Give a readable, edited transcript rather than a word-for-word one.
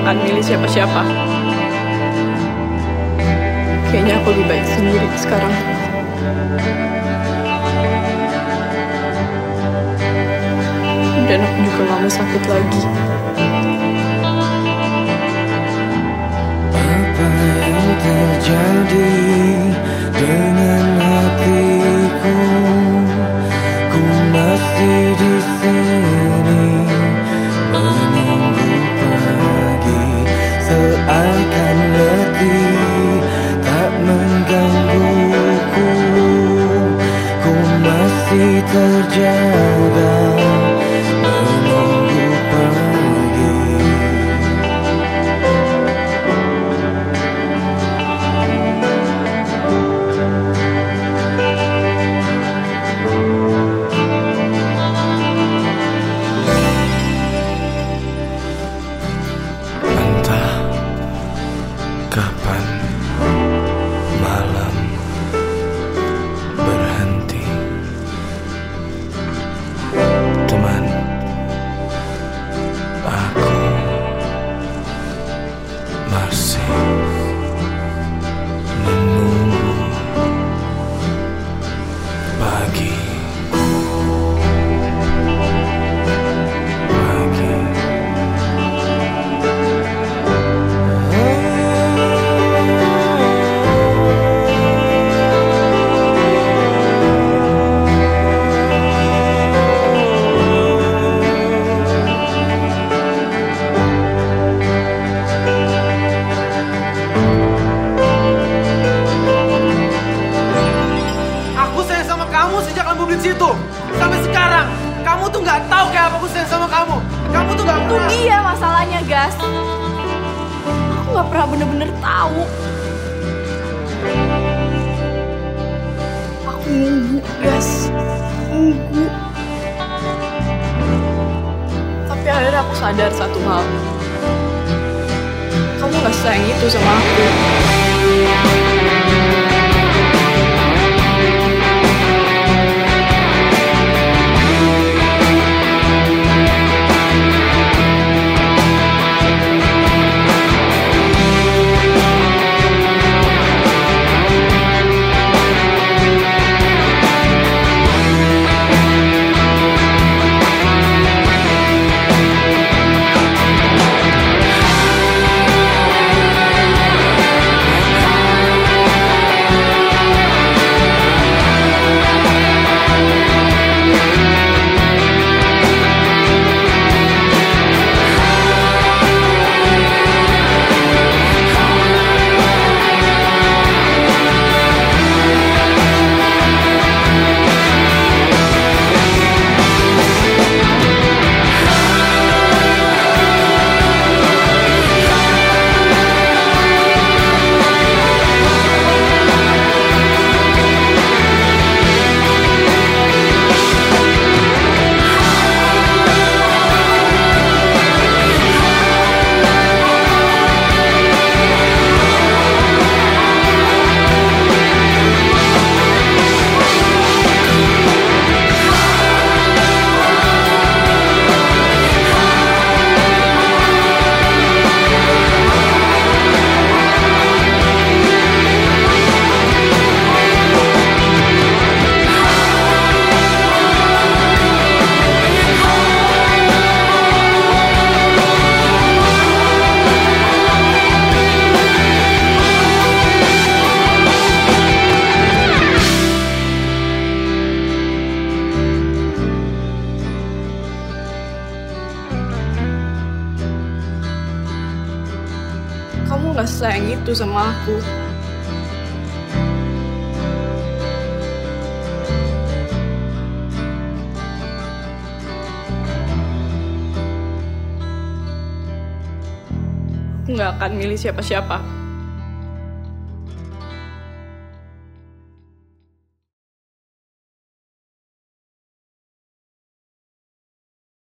akan milih siapa-siapa. Kayaknya aku lebih baik sendiri sekarang. Dan aku juga gak mau sakit lagi. Apa yang terjadi dengan hatiku? Ku masih di sini menunggu pagi, seakan letih tak menggangguku. Ku masih terjaga menunggu pagi. Entah kapan malam berhenti, teman, aku masih menunggu pagi. Aku sayang sama kamu sejak kamu beli situ sampai sekarang. Kamu tuh nggak tahu kayak apa aku sayang sama kamu. Kamu tuh nggak Itu pernah. dia masalahnya, Gas. Aku gak pernah bener-bener tahu. Aku nunggu, Gas. Nunggu. Tapi akhirnya aku sadar satu hal. Kamu gak sayang itu sama aku. Kamu gak sayang itu sama aku. Aku gak akan milih siapa-siapa.